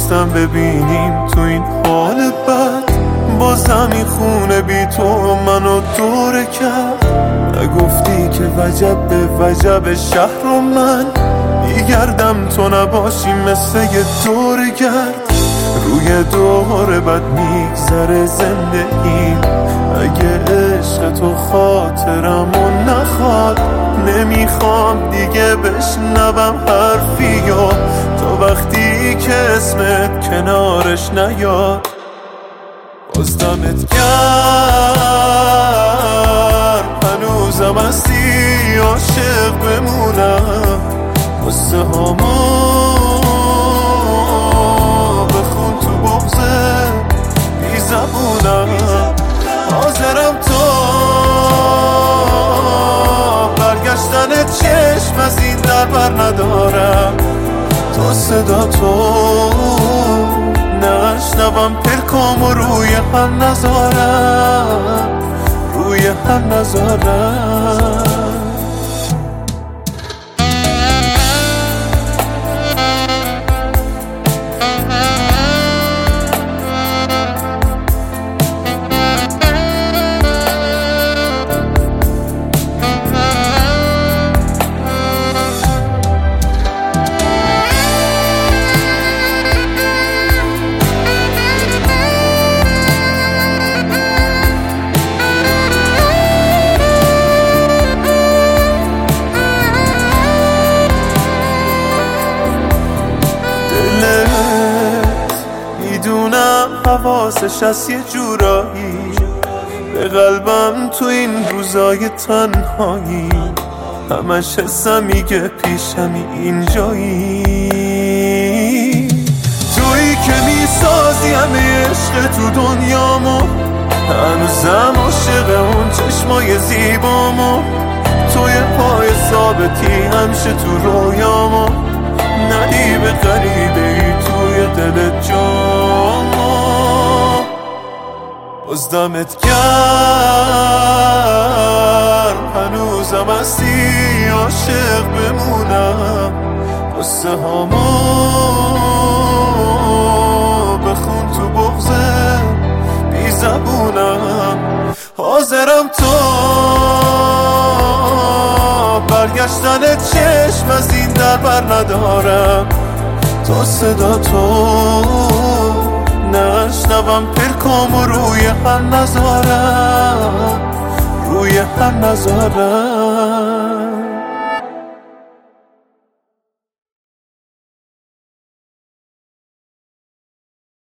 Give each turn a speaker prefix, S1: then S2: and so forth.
S1: نداشتم ببینیم تو این حال بد. با زمین خونه بی تو منو دوره کرد. نگفتی که وجب به وجب شهر و من میگردم تو نباشی مثل یه دور گرد. روی دور بد میگذره زندگیم. اگه عشق تو خاطرمو نخواد نمیخوام دیگه بشنوم حرفیو تا وقتی که اسمت کنارش نیاد. باز دمت گرم هنوزم هستی عاشق بمونم. قصه هامو بخون تو بغضه بی زبونم. حاضرم تو برگشتن چشم از این در بر ندارم. تو صدا تو نشنوم پلکام و روی هم نذارم. روی هم نذارم. میدونم حواسش از یه جورایی به قلبم تو این روزای تنهایی. همش حسم میگه پیشمی اینجایی. تویی که میسازی همه عشق تو دنیامو. هنوزم عاشق اون چشمای زیبامو. توی پای ثابتی همیشه تو رویامو. ندیب غریبه ای توی دل جامو. باز دمت گرم هنوزم هستی عاشق بمونم. قصه هامو بخون تو بغضه بی زبونم. حاضرم تو برگشتن چشم از این در بر ندارم. تا صدا تو نشنوم پلکام و روی هم نذارم. روی هم نذارم.